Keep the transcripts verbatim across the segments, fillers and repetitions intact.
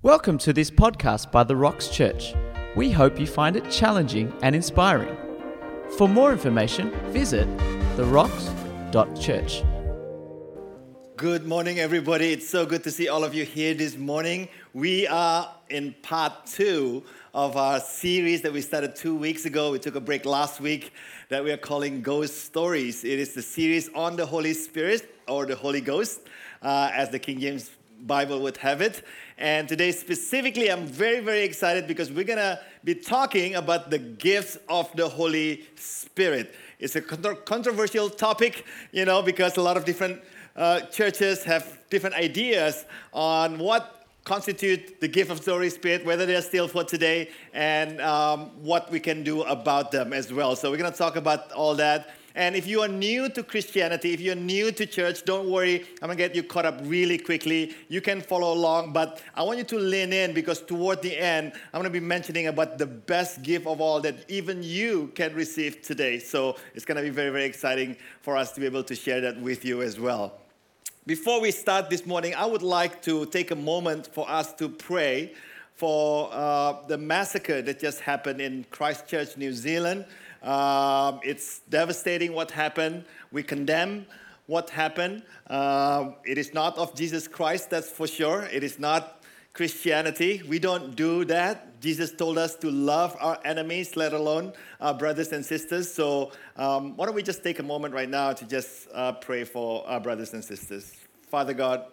Welcome to this podcast by The Rocks Church. We hope you find it challenging and inspiring. For more information, visit the rocks dot church. Good morning, everybody. It's so good to see all of you here this morning. We are in part two of our series that we started two weeks ago. We took a break last week that we are calling Ghost Stories. It is the series on the Holy Spirit or the Holy Ghost, uh, as the King James Bible would have it. And today specifically, I'm very, very excited because we're going to be talking about the gifts of the Holy Spirit. It's a contra- controversial topic, you know, because a lot of different uh, churches have different ideas on what constitute the gift of the Holy Spirit, whether they're still for today, and um, what we can do about them as well. So we're going to talk about all that. And if you are new to Christianity, if you're new to church, don't worry. I'm going to get you caught up really quickly. You can follow along, but I want you to lean in because toward the end, I'm going to be mentioning about the best gift of all that even you can receive today. So it's going to be very, very exciting for us to be able to share that with you as well. Before we start this morning, I would like to take a moment for us to pray for uh, the massacre that just happened in Christchurch, New Zealand. Um, it's devastating what happened. We condemn what happened. Um, it is not of Jesus Christ, that's for sure. It is not Christianity. We don't do that. Jesus told us to love our enemies, let alone our brothers and sisters. So um, why don't we just take a moment right now to just uh, pray for our brothers and sisters. Father God,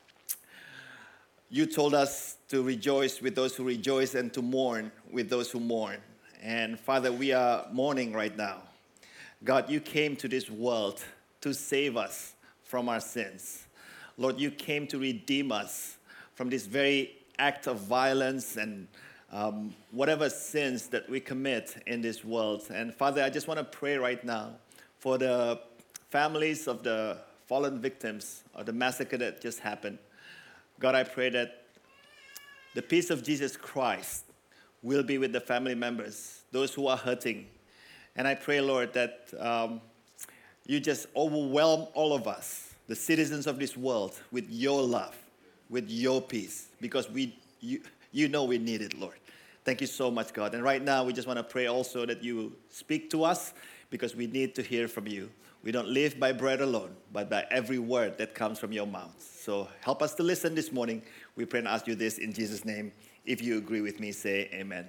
you told us to rejoice with those who rejoice and to mourn with those who mourn. And Father, we are mourning right now. God, you came to this world to save us from our sins. Lord, you came to redeem us from this very act of violence and um, whatever sins that we commit in this world. And Father, I just want to pray right now for the families of the fallen victims of the massacre that just happened. God, I pray that the peace of Jesus Christ will be with the family members, those who are hurting. And I pray, Lord, that um, you just overwhelm all of us, the citizens of this world, with your love, with your peace, because we, you, you know we need it, Lord. Thank you so much, God. And right now, we just want to pray also that you speak to us, because we need to hear from you. We don't live by bread alone, but by every word that comes from your mouth. So help us to listen this morning. We pray and ask you this in Jesus' name. If you agree with me, say amen.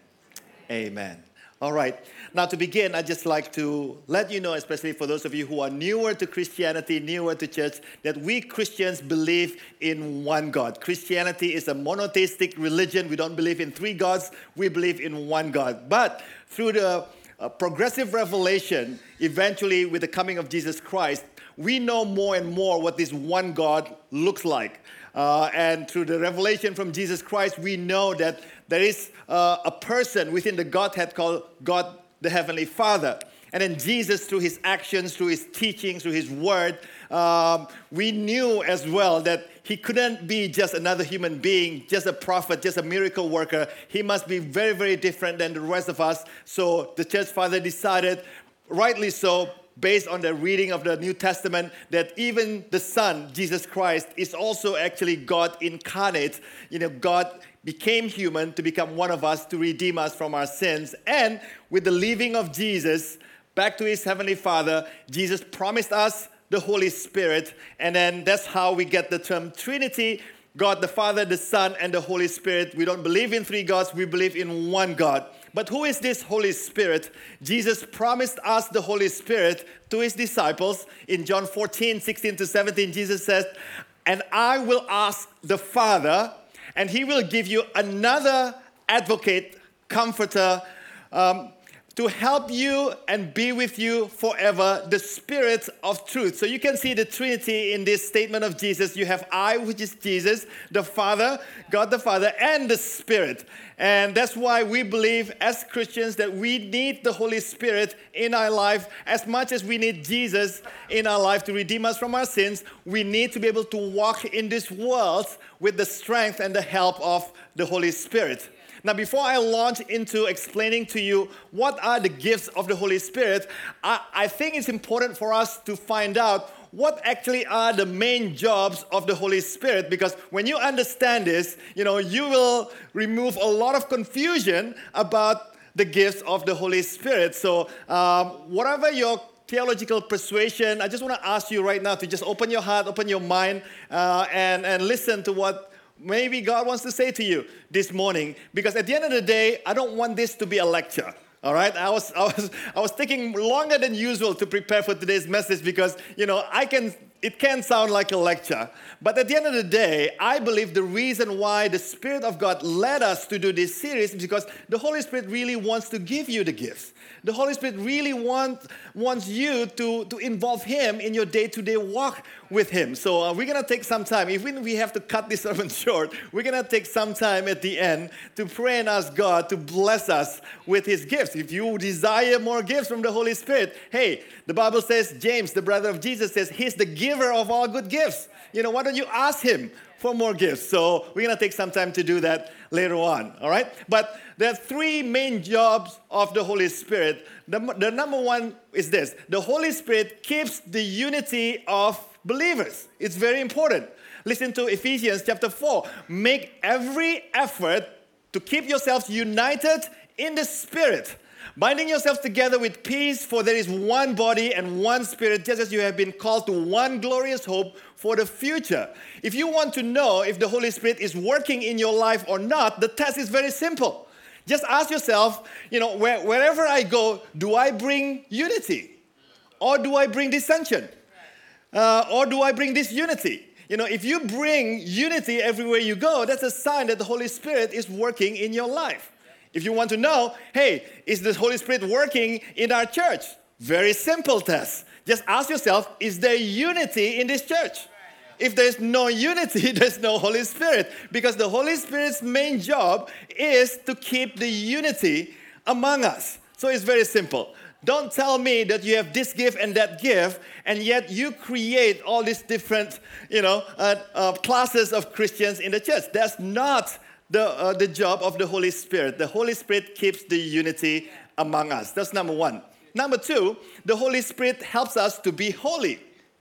Amen. All right. Now to begin, I'd just like to let you know, especially for those of you who are newer to Christianity, newer to church, that we Christians believe in one God. Christianity is a monotheistic religion. We don't believe in three gods. We believe in one God. But through the uh, progressive revelation, eventually with the coming of Jesus Christ, we know more and more what this one God looks like. Uh, and through the revelation from Jesus Christ, we know that there is uh, a person within the Godhead called God the Heavenly Father. And then Jesus, through his actions, through his teachings, through his word, um, we knew as well that he couldn't be just another human being, just a prophet, just a miracle worker. He must be very, very different than the rest of us. So the church father decided, rightly so, based on the reading of the New Testament, that even the Son, Jesus Christ, is also actually God incarnate. You know, God became human to become one of us, to redeem us from our sins. And with the leaving of Jesus back to his Heavenly Father, Jesus promised us the Holy Spirit. And then that's how we get the term Trinity, God the Father, the Son, and the Holy Spirit. We don't believe in three gods, we believe in one God. But who is this Holy Spirit? Jesus promised us the Holy Spirit to his disciples. In John fourteen, sixteen to seventeen, Jesus says, "And I will ask the Father, and he will give you another advocate, comforter, um, to help you and be with you forever, the Spirit of truth." So you can see the Trinity in this statement of Jesus. You have I, which is Jesus, the Father, God the Father, and the Spirit. And that's why we believe as Christians that we need the Holy Spirit in our life as much as we need Jesus in our life to redeem us from our sins. We need to be able to walk in this world with the strength and the help of the Holy Spirit. Now, before I launch into explaining to you what are the gifts of the Holy Spirit, I, I think it's important for us to find out what actually are the main jobs of the Holy Spirit, because when you understand this, you know, you will remove a lot of confusion about the gifts of the Holy Spirit. So um, whatever your theological persuasion, I just want to ask you right now to just open your heart, open your mind, uh, and, and listen to what maybe God wants to say to you this morning. Because at the end of the day, I don't want this to be a lecture. All right, I was I was I was taking longer than usual to prepare for today's message because you know I can it can sound like a lecture, but at the end of the day, I believe the reason why the Spirit of God led us to do this series is because the Holy Spirit really wants to give you the gifts. The Holy Spirit really want, wants you to, to involve Him in your day-to-day walk with Him. So uh, we're going to take some time. Even if we have to cut this sermon short, we're going to take some time at the end to pray and ask God to bless us with His gifts. If you desire more gifts from the Holy Spirit, hey, the Bible says, James, the brother of Jesus, says He's the giver of all good gifts. You know, why don't you ask Him for more gifts? So we're going to take some time to do that later on, all right? But there are three main jobs of the Holy Spirit. The, the number one is this. The Holy Spirit keeps the unity of believers. It's very important. Listen to Ephesians chapter four. Make every effort to keep yourselves united in the Spirit, binding yourselves together with peace, for there is one body and one Spirit, just as you have been called to one glorious hope for the future. If you want to know if the Holy Spirit is working in your life or not, the test is very simple. Just ask yourself, you know, where, wherever I go, do I bring unity? Or do I bring dissension? Uh, or do I bring disunity? You know, if you bring unity everywhere you go, that's a sign that the Holy Spirit is working in your life. If you want to know, hey, is the Holy Spirit working in our church? Very simple test. Just ask yourself, is there unity in this church? If there's no unity, there's no Holy Spirit. Because the Holy Spirit's main job is to keep the unity among us. So it's very simple. Don't tell me that you have this gift and that gift, and yet you create all these different, you know, uh, uh, classes of Christians in the church. That's not the, uh, the job of the Holy Spirit. The Holy Spirit keeps the unity among us. That's number one. Number two, the Holy Spirit helps us to be holy.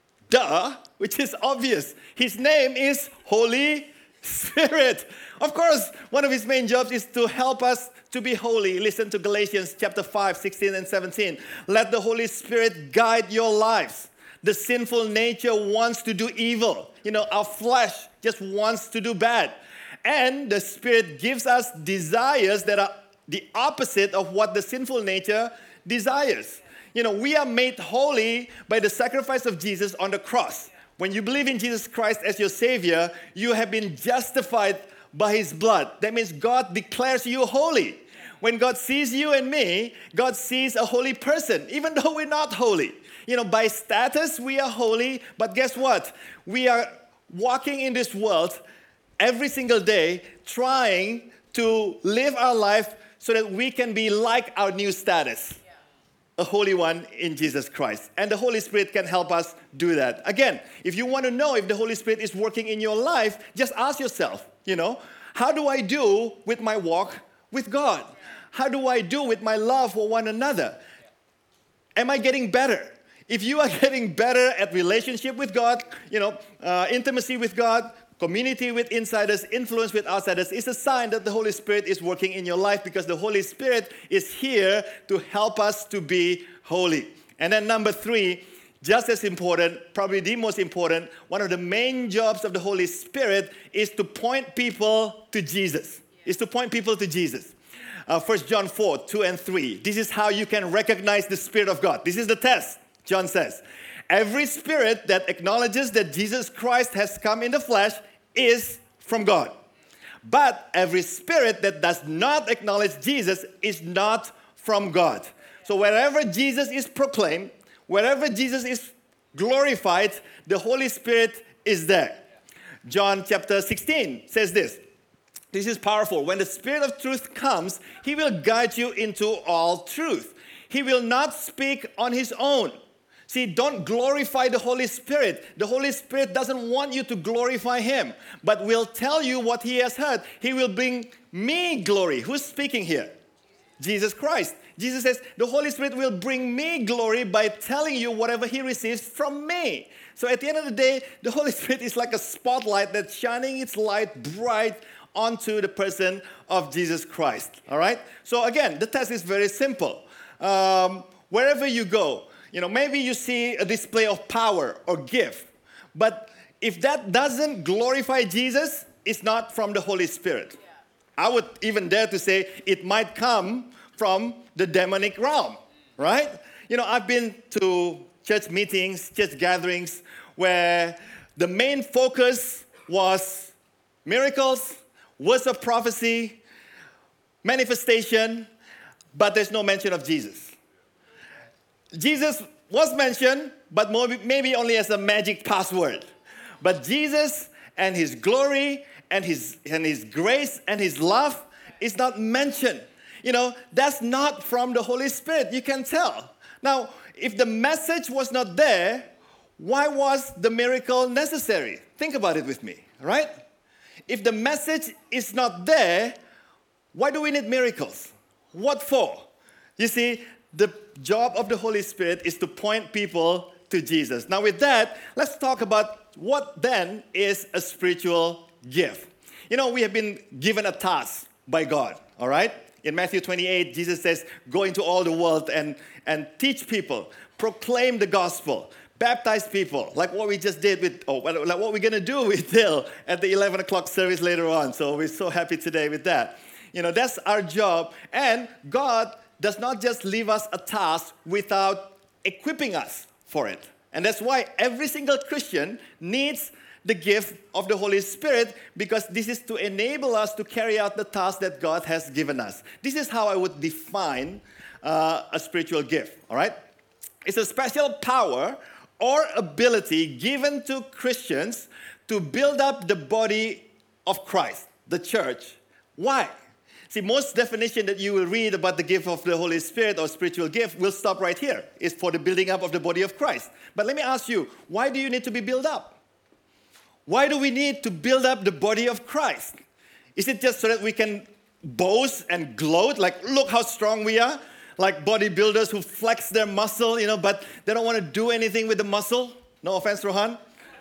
Duh, which is obvious. His name is Holy Spirit. Of course, one of His main jobs is to help us to be holy. Listen to Galatians chapter five, sixteen and seventeen. Let the Holy Spirit guide your lives. The sinful nature wants to do evil. You know, our flesh just wants to do bad. And the Spirit gives us desires that are the opposite of what the sinful nature desires. You know, we are made holy by the sacrifice of Jesus on the cross. When you believe in Jesus Christ as your Savior, you have been justified by His blood. That means God declares you holy. When God sees you and me, God sees a holy person, even though we're not holy. You know, by status, we are holy, but guess what? We are walking in this world every single day trying to live our life so that we can be like our new status. A holy one in Jesus Christ. And the Holy Spirit can help us do that. Again, if you want to know if the Holy Spirit is working in your life, just ask yourself, you know, how do I do with my walk with God? How do I do with my love for one another? Am I getting better? If you are getting better at relationship with God, you know, uh, intimacy with God, community with insiders, influence with outsiders, is a sign that the Holy Spirit is working in your life, because the Holy Spirit is here to help us to be holy. And then number three, just as important, probably the most important, one of the main jobs of the Holy Spirit is to point people to Jesus. Is to point people to Jesus. Uh, First John four, two and three. This is how you can recognize the Spirit of God. This is the test, John says. Every spirit that acknowledges that Jesus Christ has come in the flesh is from God. But every spirit that does not acknowledge Jesus is not from God. So wherever Jesus is proclaimed, wherever Jesus is glorified, the Holy Spirit is there. John chapter sixteen says this. This is powerful. When the Spirit of truth comes, He will guide you into all truth. He will not speak on His own. See, don't glorify the Holy Spirit. The Holy Spirit doesn't want you to glorify Him, but will tell you what He has heard. He will bring me glory. Who's speaking here? Jesus Christ. Jesus says, the Holy Spirit will bring me glory by telling you whatever he receives from me. So at the end of the day, the Holy Spirit is like a spotlight that's shining its light bright onto the person of Jesus Christ. All right? So again, the test is very simple. Um, wherever you go, you know, maybe you see a display of power or gift, but if that doesn't glorify Jesus, it's not from the Holy Spirit. I would even dare to say it might come from the demonic realm, right? You know, I've been to church meetings, church gatherings, where the main focus was miracles, words of prophecy, manifestation, but there's no mention of Jesus. Jesus was mentioned, but maybe only as a magic password. But Jesus and his glory and his, and his grace and his love is not mentioned. You know, that's not from the Holy Spirit. You can tell. Now, if the message was not there, why was the miracle necessary? Think about it with me, right? If the message is not there, why do we need miracles? What for? You see, the job of the Holy Spirit is to point people to Jesus. Now with that, let's talk about what then is a spiritual gift. You know, we have been given a task by God, all right? In Matthew twenty-eight, Jesus says, go into all the world and, and teach people, proclaim the gospel, baptize people, like what we just did with, oh, like what we're going to do with Dale at the eleven o'clock service later on. So we're so happy today with that. You know, that's our job. And God does not just leave us a task without equipping us for it. And that's why every single Christian needs the gift of the Holy Spirit, because this is to enable us to carry out the task that God has given us. This is how I would define uh, a spiritual gift, all right? It's a special power or ability given to Christians to build up the body of Christ, the church. Why? See, most definition that you will read about the gift of the Holy Spirit or spiritual gift will stop right here. It's for the building up of the body of Christ. But let me ask you, why do you need to be built up? Why do we need to build up the body of Christ? Is it just so that we can boast and gloat, like, look how strong we are? Like bodybuilders who flex their muscle, you know, but they don't want to do anything with the muscle? No offense, Rohan.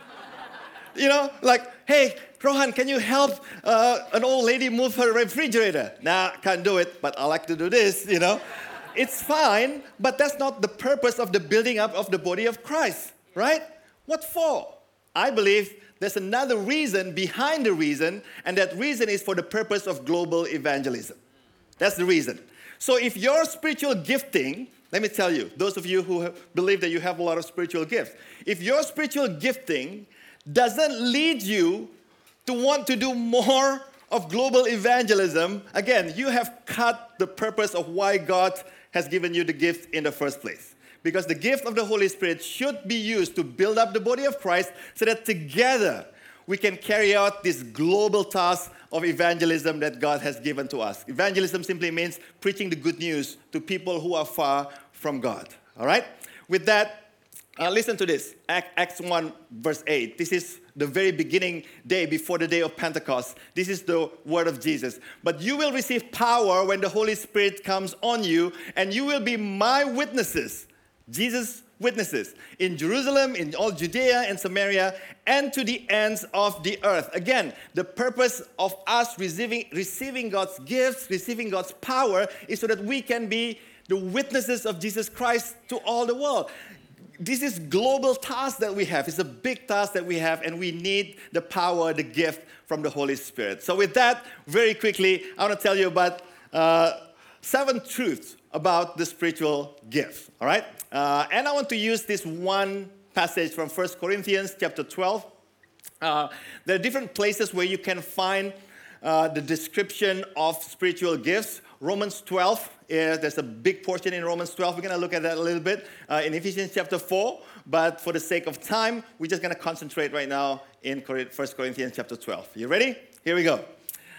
You know, like, hey, Rohan, can you help uh, an old lady move her refrigerator? Nah, can't do it, but I like to do this, you know. It's fine, but that's not the purpose of the building up of the body of Christ, right? What for? I believe there's another reason behind the reason, and that reason is for the purpose of global evangelism. That's the reason. So if your spiritual gifting, let me tell you, those of you who believe that you have a lot of spiritual gifts, if your spiritual gifting doesn't lead you to want to do more of global evangelism, again, you have cut the purpose of why God has given you the gift in the first place. Because the gift of the Holy Spirit should be used to build up the body of Christ so that together we can carry out this global task of evangelism that God has given to us. Evangelism simply means preaching the good news to people who are far from God. All right? With that, Uh, listen to this, Acts one, verse eight. This is the very beginning day before the day of Pentecost. This is the word of Jesus. But you will receive power when the Holy Spirit comes on you, and you will be my witnesses, Jesus' witnesses, in Jerusalem, in all Judea and Samaria, and to the ends of the earth. Again, the purpose of us receiving, receiving God's gifts, receiving God's power, is so that we can be the witnesses of Jesus Christ to all the world. This is global task that we have. It's a big task that we have, and we need the power, the gift from the Holy Spirit. So with that, very quickly, I want to tell you about uh, seven truths about the spiritual gift, all right? Uh, and I want to use this one passage from First Corinthians chapter twelve. Uh, there are different places where you can find uh, the description of spiritual gifts. Romans twelve, uh, there's a big portion in Romans twelve. We're going to look at that a little bit uh, in Ephesians chapter four. But for the sake of time, we're just going to concentrate right now in First Corinthians chapter twelve. You ready? Here we go.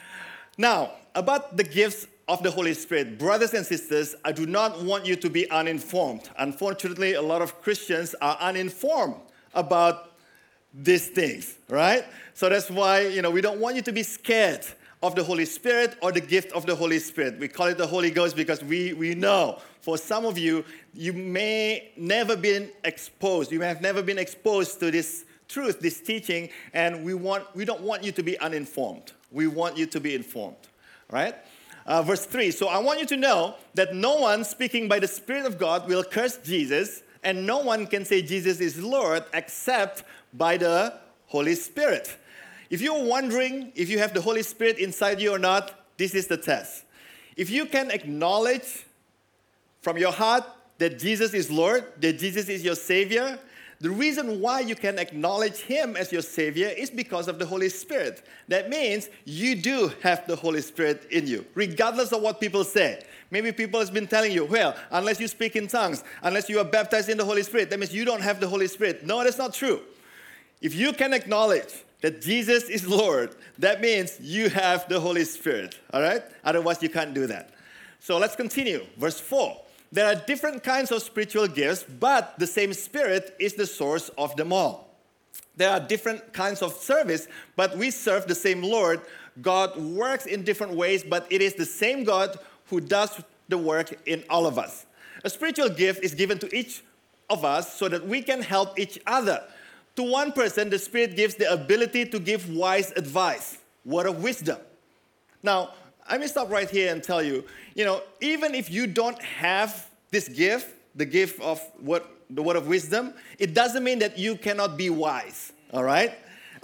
Now, about the gifts of the Holy Spirit, brothers and sisters, I do not want you to be uninformed. Unfortunately, a lot of Christians are uninformed about these things, right? So that's why, you know, we don't want you to be scared of the Holy Spirit or the gift of the Holy Spirit. We call it the Holy Ghost because we, we know for some of you, you may never been exposed. You may have never been exposed to this truth, this teaching, and we want we don't want you to be uninformed. We want you to be informed, right? Uh, verse three, so I want you to know that no one speaking by the Spirit of God will curse Jesus, and no one can say Jesus is Lord except by the Holy Spirit. If you're wondering if you have the Holy Spirit inside you or not, this is the test. If you can acknowledge from your heart that Jesus is Lord, that Jesus is your Savior, the reason why you can acknowledge Him as your Savior is because of the Holy Spirit. That means you do have the Holy Spirit in you, regardless of what people say. Maybe people have been telling you, well, unless you speak in tongues, unless you are baptized in the Holy Spirit, that means you don't have the Holy Spirit. No, that's not true. If you can acknowledge that Jesus is Lord, that means you have the Holy Spirit, all right? Otherwise, you can't do that. So let's continue. Verse four. There are different kinds of spiritual gifts, but the same Spirit is the source of them all. There are different kinds of service, but we serve the same Lord. God works in different ways, but it is the same God who does the work in all of us. A spiritual gift is given to each of us so that we can help each other. To one person, the Spirit gives the ability to give wise advice, word of wisdom. Now, let me stop right here and tell you, you know, even if you don't have this gift, the gift of what, the word of wisdom, it doesn't mean that you cannot be wise, all right?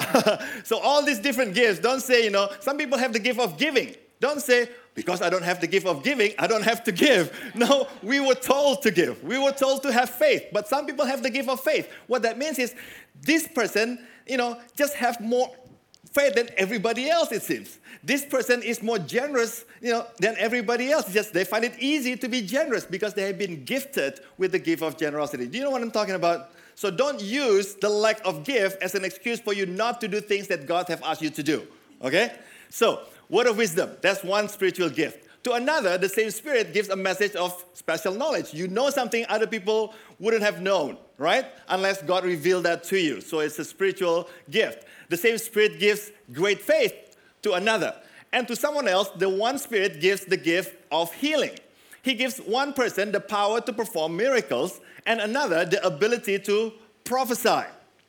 So all these different gifts, don't say, you know, some people have the gift of giving. Don't say, because I don't have the gift of giving, I don't have to give. No, we were told to give. We were told to have faith. But some people have the gift of faith. What that means is this person, you know, just have more faith than everybody else, it seems. This person is more generous, you know, than everybody else. It's just they find it easy to be generous because they have been gifted with the gift of generosity. Do you know what I'm talking about? So don't use the lack of gift as an excuse for you not to do things that God have asked you to do. Okay? So, word of wisdom, that's one spiritual gift. To another, the same Spirit gives a message of special knowledge. You know something other people wouldn't have known, right? Unless God revealed that to you. So it's a spiritual gift. The same Spirit gives great faith to another. And to someone else, the one Spirit gives the gift of healing. He gives one person the power to perform miracles and another the ability to prophesy.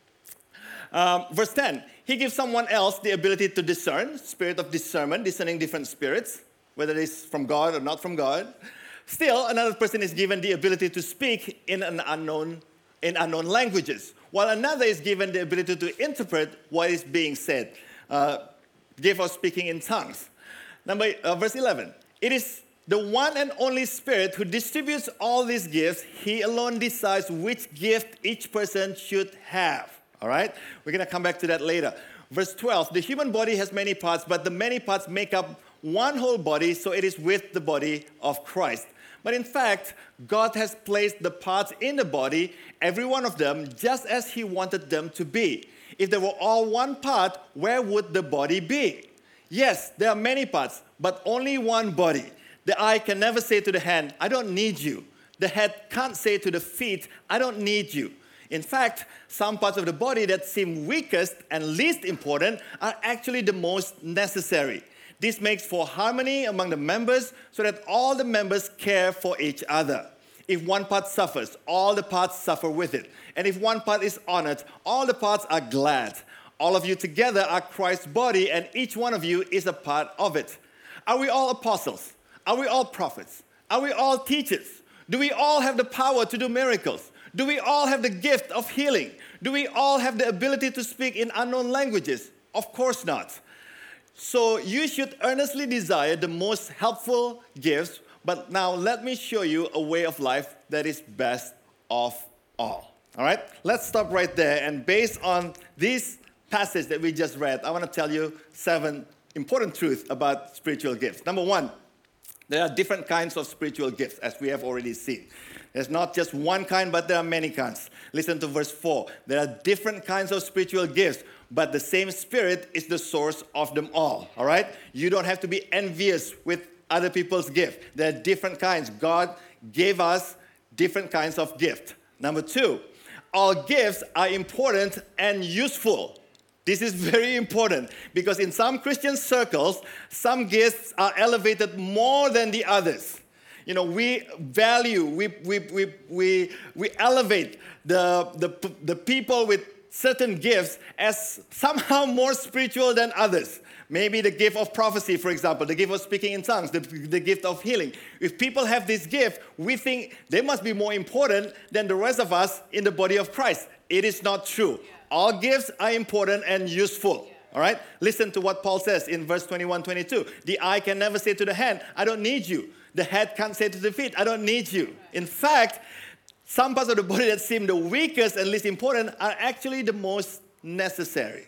Um, verse ten, He gives someone else the ability to discern, spirit of discernment, discerning different spirits, whether it is from God or not from God. Still, another person is given the ability to speak in an unknown, in unknown languages, while another is given the ability to interpret what is being said. Uh, gift of speaking in tongues. Number uh, verse eleven. It is the one and only Spirit who distributes all these gifts. He alone decides which gift each person should have. All right? We're going to come back to that later. Verse twelve. The human body has many parts, but the many parts make up one whole body, so it is with the body of Christ. But in fact, God has placed the parts in the body, every one of them, just as He wanted them to be. If they were all one part, where would the body be? Yes, there are many parts, but only one body. The eye can never say to the hand, I don't need you. The head can't say to the feet, I don't need you. In fact, some parts of the body that seem weakest and least important are actually the most necessary. This makes for harmony among the members so that all the members care for each other. If one part suffers, all the parts suffer with it. And if one part is honored, all the parts are glad. All of you together are Christ's body, and each one of you is a part of it. Are we all apostles? Are we all prophets? Are we all teachers? Do we all have the power to do miracles? Do we all have the gift of healing? Do we all have the ability to speak in unknown languages? Of course not. So you should earnestly desire the most helpful gifts, but now let me show you a way of life that is best of all. All right? Let's stop right there. And based on this passage that we just read, I want to tell you seven important truths about spiritual gifts. Number one, there are different kinds of spiritual gifts, as we have already seen. There's not just one kind, but there are many kinds. Listen to verse four. There are different kinds of spiritual gifts, but the same Spirit is the source of them all. All right? You don't have to be envious with other people's gift. There are different kinds. God gave us different kinds of gift. Number two, all gifts are important and useful. This is very important because in some Christian circles, some gifts are elevated more than the others. You know, we value, we, we, we, we, we elevate the, the, the people with certain gifts as somehow more spiritual than others. Maybe the gift of prophecy, for example, the gift of speaking in tongues, the, the gift of healing. If people have this gift, we think they must be more important than the rest of us in the body of Christ. It is not true. Yeah. All gifts are important and useful. Yeah. All right? Listen to what Paul says in verse twenty-one, twenty-two. The eye can never say to the hand, I don't need you. The head can't say to the feet, I don't need you. Right. In fact, some parts of the body that seem the weakest and least important are actually the most necessary. Right.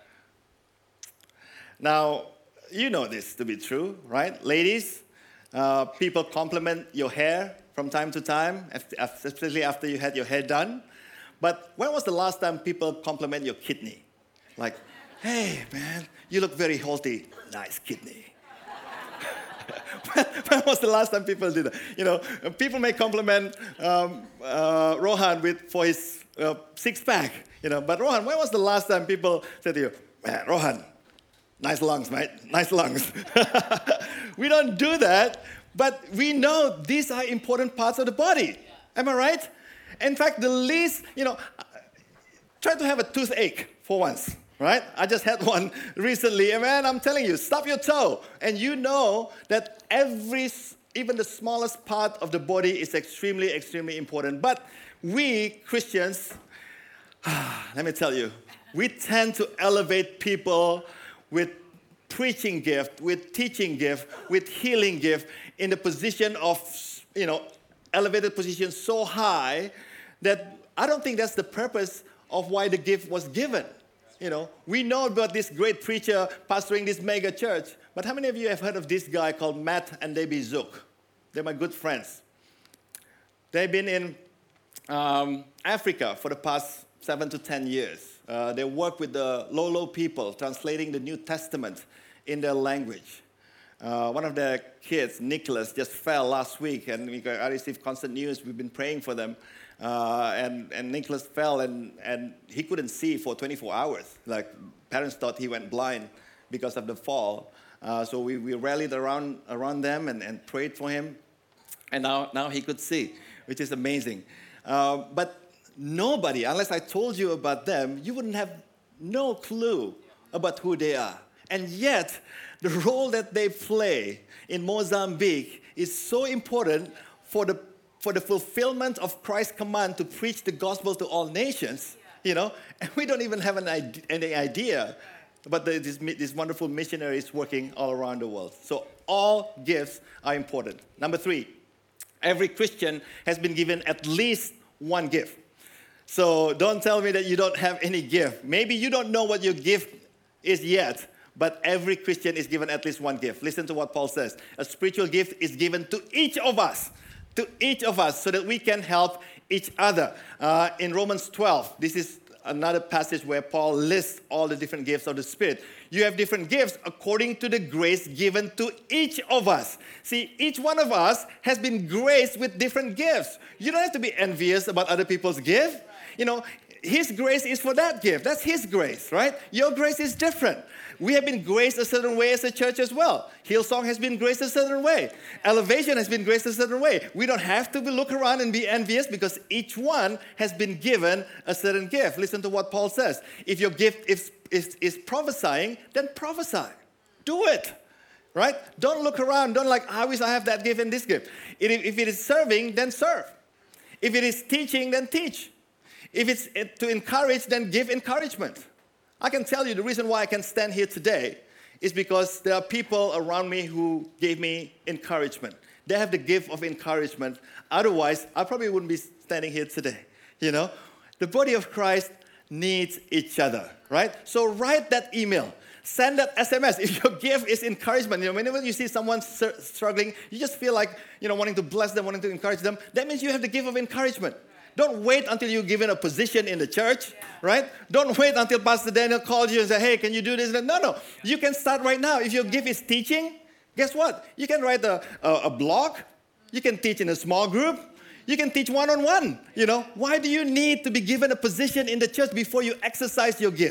Now, you know this to be true, right? Ladies, uh, people compliment your hair from time to time, especially after you had your hair done. But when was the last time people compliment your kidney? Like, hey, man, you look very healthy. Nice kidney. when, when was the last time people did that? You know, people may compliment um, uh, Rohan with, for his uh, six-pack, you know. But Rohan, when was the last time people said to you, man, Rohan, nice lungs, mate. Nice lungs. We don't do that, but we know these are important parts of the body. Yeah. Am I right? In fact, the least, you know, try to have a toothache for once, right? I just had one recently, and man, I'm telling you, stub your toe, and you know that every, even the smallest part of the body is extremely, extremely important. But we Christians, let me tell you, we tend to elevate people with preaching gift, with teaching gift, with healing gift in the position of, you know, elevated position so high that I don't think that's the purpose of why the gift was given. You know, we know about this great preacher pastoring this mega church, but how many of you have heard of this guy called Matt and Debbie Zook? They're my good friends. They've been in um, Africa for the past seven to ten years. Uh, they work with the Lolo people, translating the New Testament in their language. Uh, one of their kids, Nicholas, just fell last week, and we got, I received constant news. We've been praying for them. Uh, and, and Nicholas fell, and, and he couldn't see for twenty-four hours. Like, parents thought he went blind because of the fall. Uh, so we, we rallied around, around them and, and prayed for him. And now, now he could see, which is amazing. Uh, but nobody, unless I told you about them, you wouldn't have no clue about who they are. And yet, the role that they play in Mozambique is so important for the for the fulfillment of Christ's command to preach the gospel to all nations, you know, and we don't even have an idea, any idea about the, this, this wonderful missionaries working all around the world. So all gifts are important. Number three, every Christian has been given at least one gift. So don't tell me that you don't have any gift. Maybe you don't know what your gift is yet, but every Christian is given at least one gift. Listen to what Paul says. A spiritual gift is given to each of us, to each of us, so that we can help each other. Uh, in Romans twelve, this is another passage where Paul lists all the different gifts of the Spirit. You have different gifts according to the grace given to each of us. See, each one of us has been graced with different gifts. You don't have to be envious about other people's gift. You know, his grace is for that gift. That's his grace, right? Your grace is different. We have been graced a certain way as a church as well. Hillsong has been graced a certain way. Elevation has been graced a certain way. We don't have to be, look around and be envious because each one has been given a certain gift. Listen to what Paul says. If your gift is, is, is prophesying, then prophesy. Do it, right? Don't look around. Don't like, I wish I have that gift and this gift. If it is serving, then serve. If it is teaching, then teach. If it's to encourage, then give encouragement. I can tell you the reason why I can stand here today is because there are people around me who gave me encouragement. They have the gift of encouragement. Otherwise, I probably wouldn't be standing here today. You know, the body of Christ needs each other, right? So write that email. Send that S M S. If your gift is encouragement, you know, whenever you see someone struggling, you just feel like, you know, wanting to bless them, wanting to encourage them. That means you have the gift of encouragement. Don't wait until you're given a position in the church, yeah. right? Don't wait until Pastor Daniel calls you and says, hey, can you do this? No, no. You can start right now. If your gift is teaching, guess what? You can write a, a, a blog. You can teach in a small group. You can teach one-on-one, you know. Why do you need to be given a position in the church before you exercise your gift?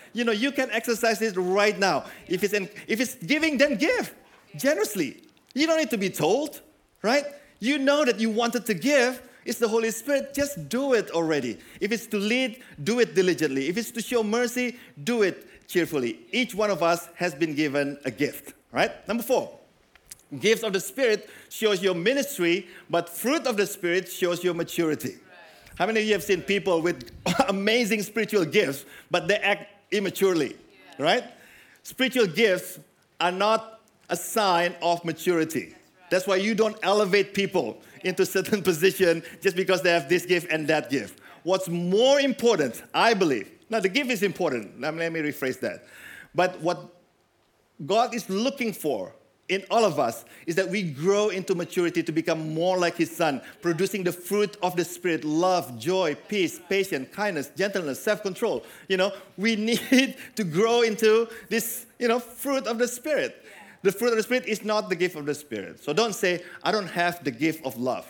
You know, you can exercise it right now. If it's, in, if it's giving, then give generously. You don't need to be told, right? You know that you wanted to give. It's the Holy Spirit. Just do it already. If it's to lead, do it diligently. If it's to show mercy, do it cheerfully. Each one of us has been given a gift, right? Number four, gifts of the Spirit shows your ministry, but fruit of the Spirit shows your maturity. Right. How many of you have seen people with amazing spiritual gifts, but they act immaturely, yeah. right? Spiritual gifts are not a sign of maturity. That's, right. That's why you don't elevate people into certain position just because they have this gift and that gift. What's more important, I believe, now the gift is important, let me rephrase that, but what God is looking for in all of us is that we grow into maturity to become more like His Son, producing the fruit of the Spirit, love, joy, peace, patience, kindness, gentleness, self-control. You know, we need to grow into this, you know, fruit of the Spirit. The fruit of the Spirit is not the gift of the Spirit. So don't say, I don't have the gift of love.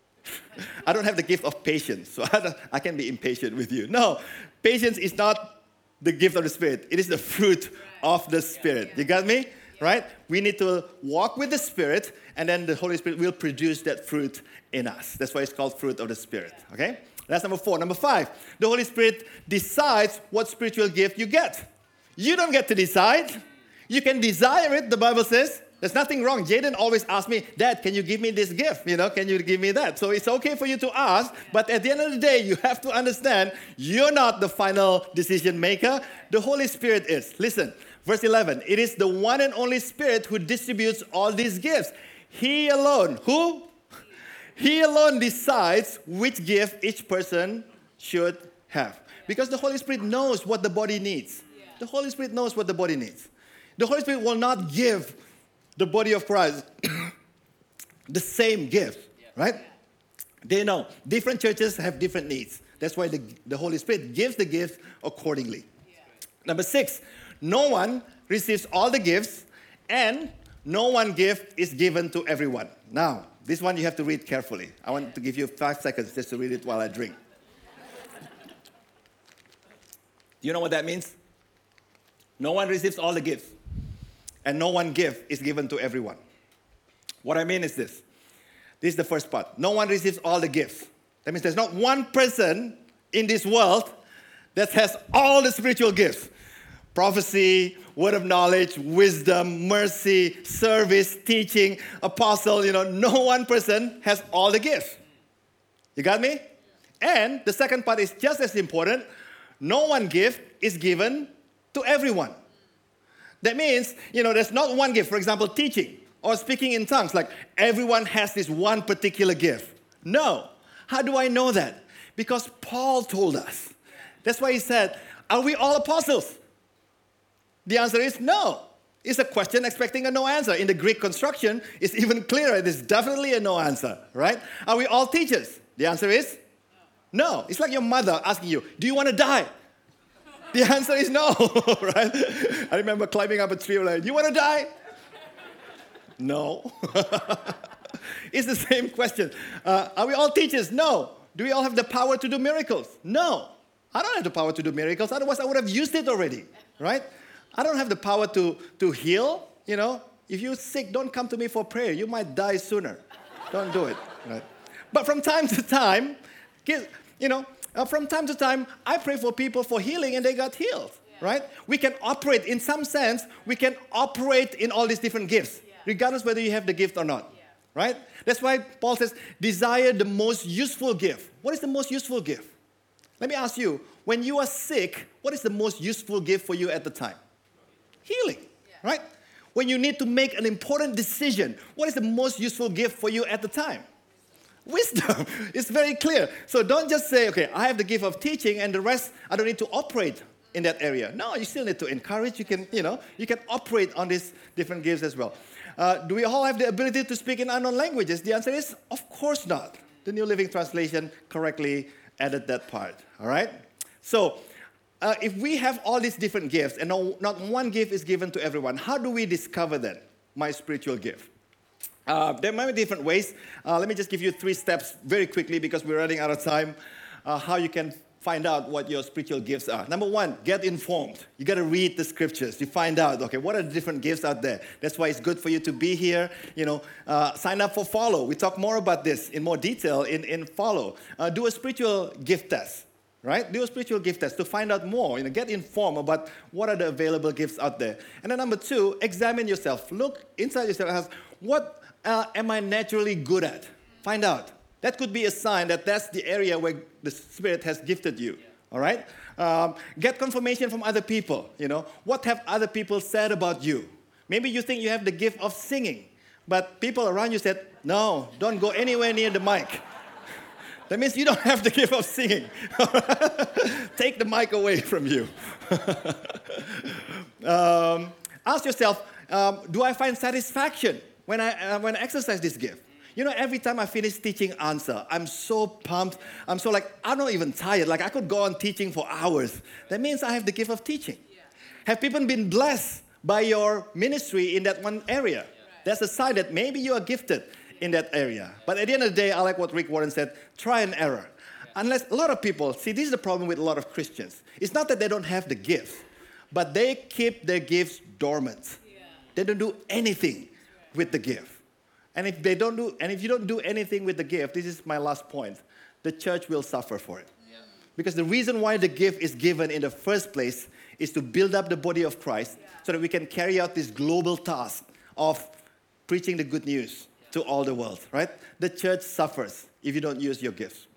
I don't have the gift of patience, so I, don't, I can be impatient with you. No, patience is not the gift of the Spirit. It is the fruit of the Spirit. You got me? Right? We need to walk with the Spirit, and then the Holy Spirit will produce that fruit in us. That's why it's called fruit of the Spirit. Okay? That's number four. Number five, the Holy Spirit decides what spiritual gift you get. You don't get to decide. You can desire it, the Bible says. There's nothing wrong. Jaden always asks me, Dad, can you give me this gift? You know, can you give me that? So it's okay for you to ask, but at the end of the day, you have to understand you're not the final decision maker. The Holy Spirit is. Listen, verse eleven, it is the one and only Spirit who distributes all these gifts. He alone, who? He alone decides which gift each person should have. Because the Holy Spirit knows what the body needs. The Holy Spirit knows what the body needs. The Holy Spirit will not give the body of Christ the same gift, right? They know. Different churches have different needs. That's why the, the Holy Spirit gives the gifts accordingly. Yeah. Number six, no one receives all the gifts, and no one gift is given to everyone. Now, this one you have to read carefully. I want to give you five seconds just to read it while I drink. Do you know what that means? No one receives all the gifts, and no one gift is given to everyone. What I mean is this. This is the first part. No one receives all the gifts. That means there's not one person in this world that has all the spiritual gifts. Prophecy, word of knowledge, wisdom, mercy, service, teaching, apostle, you know, no one person has all the gifts. You got me? And the second part is just as important. No one gift is given to everyone. That means, you know, there's not one gift. For example, teaching or speaking in tongues. Like everyone has this one particular gift. No. How do I know that? Because Paul told us. That's why he said, are we all apostles? The answer is no. It's a question expecting a no answer. In the Greek construction, it's even clearer. It is definitely a no answer, right? Are we all teachers? The answer is no. It's like your mother asking you, do you want to die? The answer is no, right? I remember climbing up a tree, like, do you want to die? No. It's the same question. Uh, are we all teachers? No. Do we all have the power to do miracles? No. I don't have the power to do miracles. Otherwise, I would have used it already, right? I don't have the power to, to heal. You know, if you're sick, don't come to me for prayer. You might die sooner. Don't do it, right? But from time to time, you know, Uh, from time to time, I pray for people for healing and they got healed, yeah. right? We can operate, in some sense, we can operate in all these different gifts, yeah. regardless whether you have the gift or not, yeah. right? That's why Paul says, desire the most useful gift. What is the most useful gift? Let me ask you, when you are sick, what is the most useful gift for you at the time? Healing, yeah. right? When you need to make an important decision, what is the most useful gift for you at the time? Wisdom. It's very clear. So don't just say, okay, I have the gift of teaching and the rest, I don't need to operate in that area. No, you still need to encourage. You can, you know, you can operate on these different gifts as well. Uh, do we all have the ability to speak in unknown languages? The answer is, of course not. The New Living Translation correctly added that part, all right? So uh, if we have all these different gifts and no, not one gift is given to everyone, how do we discover then my spiritual gift? Uh, there might be different ways. Uh, let me just give you three steps very quickly because we're running out of time. Uh, how you can find out what your spiritual gifts are? Number one, get informed. You got to read the scriptures. You find out, okay, what are the different gifts out there? That's why it's good for you to be here. You know, uh, sign up for Follow. We talk more about this in more detail in, in Follow. Uh, do a spiritual gift test, right? Do a spiritual gift test to find out more. You know, get informed about what are the available gifts out there. And then number two, examine yourself. Look inside yourself and ask, what uh, am I naturally good at? Find out. That could be a sign that that's the area where the Spirit has gifted you, all right? Um, get confirmation from other people, you know. What have other people said about you? Maybe you think you have the gift of singing, but people around you said, no, don't go anywhere near the mic. That means you don't have the gift of singing. Take the mic away from you. um, ask yourself, um, do I find satisfaction when I, uh, when I exercise this gift? You know, every time I finish teaching answer, I'm so pumped. I'm so like, I'm not even tired. Like, I could go on teaching for hours. That means I have the gift of teaching. Yeah. Have people been blessed by your ministry in that one area? Yeah. That's a sign that maybe you are gifted in that area. But at the end of the day, I like what Rick Warren said, try and error. Yeah. Unless a lot of people, see, this is the problem with a lot of Christians. It's not that they don't have the gift, but they keep their gifts dormant. Yeah. They don't do anything right. with the gift. And if they don't do, and if you don't do anything with the gift, this is my last point, the church will suffer for it. Yeah. Because the reason why the gift is given in the first place is to build up the body of Christ, yeah. so that we can carry out this global task of preaching the good news yeah. to all the world, right? The church suffers if you don't use your gifts.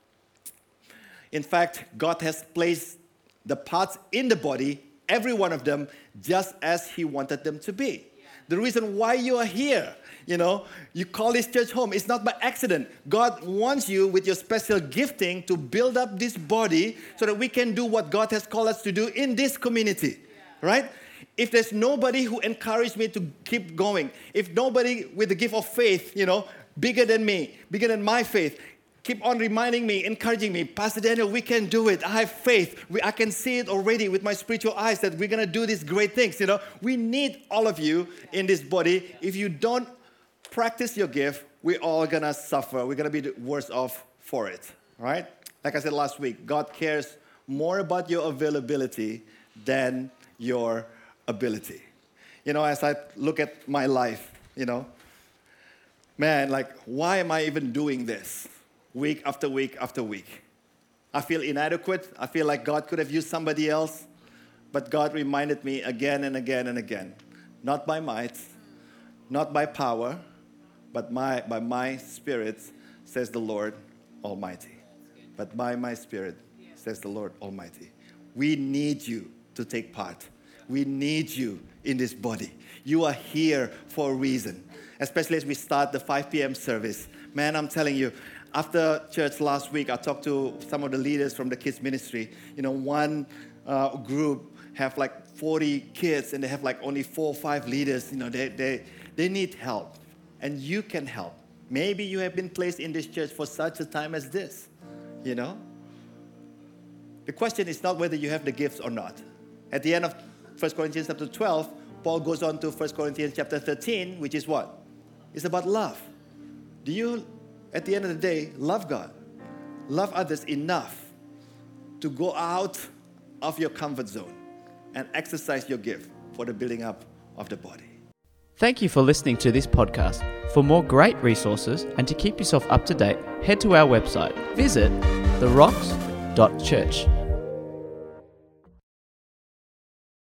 In fact, God has placed the parts in the body, every one of them, just as He wanted them to be. Yeah. The reason why you are here, you know, you call this church home. It's not by accident. God wants you with your special gifting to build up this body so that we can do what God has called us to do in this community, right? If there's nobody who encouraged me to keep going, if nobody with the gift of faith, you know, bigger than me, bigger than my faith, keep on reminding me, encouraging me, Pastor Daniel, we can do it. I have faith. We, I can see it already with my spiritual eyes that we're going to do these great things, you know. We need all of you in this body. If you don't practice your gift, we're all going to suffer. We're going to be worse off for it, right? Like I said last week, God cares more about your availability than your ability. You know, as I look at my life, you know, man, like, why am I even doing this week after week after week? I feel inadequate. I feel like God could have used somebody else. But God reminded me again and again and again, not by might, not by power, but my, by my Spirit, says the Lord Almighty. But by my Spirit, says the Lord Almighty. We need you to take part. We need you in this body. You are here for a reason, especially as we start the five p.m. service. Man, I'm telling you, after church last week, I talked to some of the leaders from the kids ministry. You know, one uh, group have like forty kids, and they have like only four or five leaders. You know, they they they need help. And you can help. Maybe you have been placed in this church for such a time as this, you know? The question is not whether you have the gifts or not. At the end of First Corinthians chapter twelve, Paul goes on to First Corinthians chapter thirteen, which is what? It's about love. Do you, at the end of the day, love God? Love others enough to go out of your comfort zone and exercise your gift for the building up of the body. Thank you for listening to this podcast. For more great resources and to keep yourself up to date, head to our website. Visit the rocks dot church.